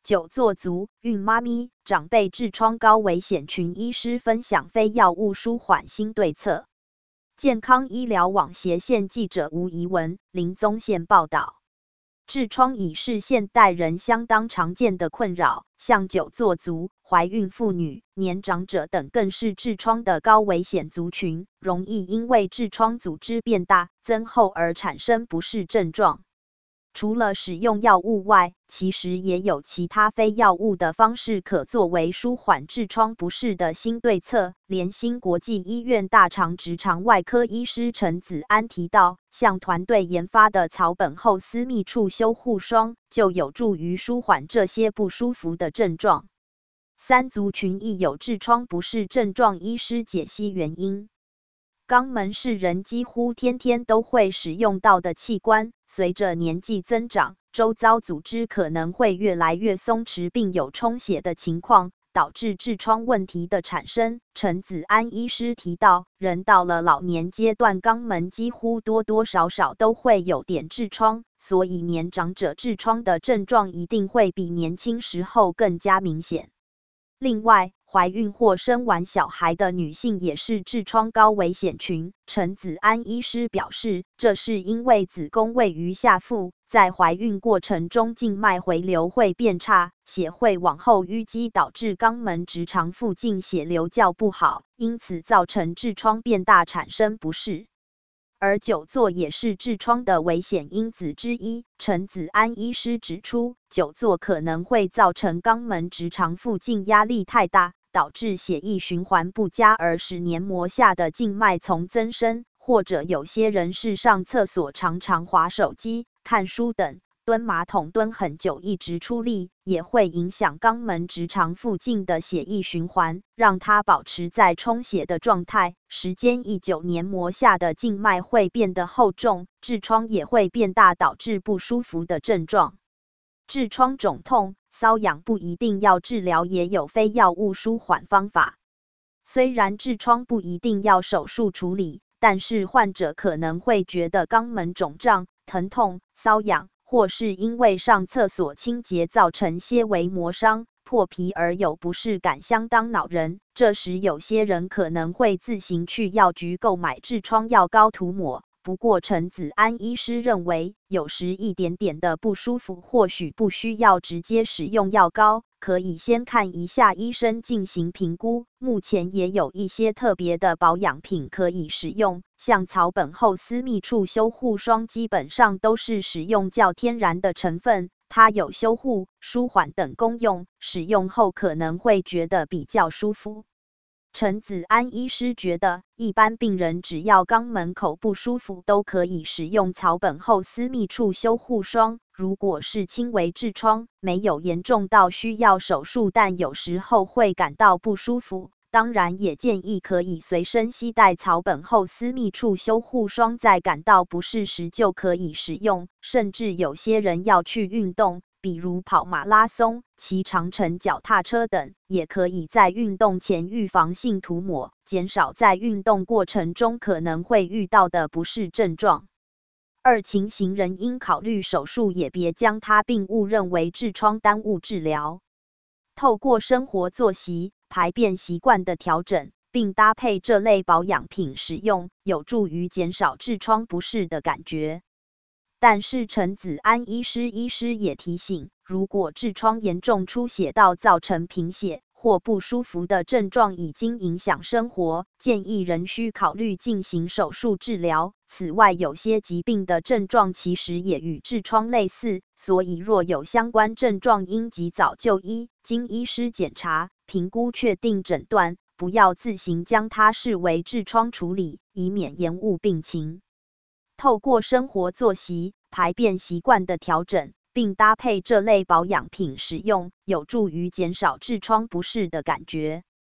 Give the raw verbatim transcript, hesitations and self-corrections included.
久坐族、孕妈咪、长辈痔疮高危险群医师分享非药物舒缓新对策。健康医疗网斜线记者吴怡文、林宗宪报道。痔疮已是现代人相当常见的困扰，像久坐族、怀孕妇女、年长者等更是痔疮的高危险族群，容易因为痔疮组织变大、增厚而产生不适症状。除了使用药物外，其实也有其他非药物的方式可作为舒缓痔疮不适的新对策。联新国际医院大肠直肠外科医师陈子安提到，像团队研发的草本厚私密处修护霜，就有助于舒缓这些不舒服的症状。三族群亦有痔疮不适症状，医师解析原因。肛门是人几乎天天都会使用到的器官，随着年纪增长，周遭组织可能会越来越松弛，并有充血的情况，导致痔疮问题的产生。陈子安医师提到，人到了老年阶段，肛门几乎多多少少都会有点痔疮，所以年长者痔疮的症状一定会比年轻时候更加明显。另外，怀孕或生完小孩的女性也是痔疮高危险群。陈子安医师表示，这是因为子宫位于下腹，在怀孕过程中静脉回流会变差，血会往后淤积，导致肛门直肠附近血流较不好，因此造成痔疮变大，产生不适。而久坐也是痔疮的危险因子之一。陈子安医师指出，久坐可能会造成肛门直肠附近压力太大，导致血液循环不佳，而使黏膜下的静脉丛增生，或者有些人是上厕所常常滑手机、看书等，蹲马桶蹲很久一直出力，也会影响肛门直肠附近的血液循环，让它保持在充血的状态。时间一久，黏膜下的静脉会变得厚重，痔疮也会变大，导致不舒服的症状。痔疮肿痛、瘙痒不一定要治疗，也有非药物舒缓方法。虽然痔疮不一定要手术处理，但是患者可能会觉得肛门肿胀、疼痛、瘙痒，或是因为上厕所清洁造成些微磨伤、破皮而有不适感，相当恼人。这时有些人可能会自行去药局购买痔疮药膏涂抹。不过陈子安医师认为，有时一点点的不舒服或许不需要直接使用药膏，可以先看一下医生进行评估。目前也有一些特别的保养品可以使用，像草本厚私密处修护霜基本上都是使用较天然的成分，它有修护、舒缓等功用，使用后可能会觉得比较舒服。陈子安医师觉得，一般病人只要肛门口不舒服，都可以使用草本厚私密处修护霜。如果是轻微痔疮，没有严重到需要手术，但有时候会感到不舒服，当然也建议可以随身携带草本厚私密处修护霜，在感到不适时就可以使用。甚至有些人要去运动，比如跑马拉松、骑长程脚踏车等，也可以在运动前预防性涂抹，减少在运动过程中可能会遇到的不适症状。二情形人应考虑手术，也别将它并误认为痔疮耽误治疗。透过生活作息、排便习惯的调整，并搭配这类保养品使用，有助于减少痔疮不适的感觉。但是陈子安医师医师也提醒，如果痔疮严重出血到造成贫血或不舒服的症状已经影响生活，建议仍需考虑进行手术治疗。此外，有些疾病的症状其实也与痔疮类似，所以若有相关症状，应及早就医，经医师检查、评估确定诊断，不要自行将它视为痔疮处理，以免延误病情。透过生活作息、排便习惯的调整，并搭配这类保养品使用，有助于减少痔疮不适的感觉。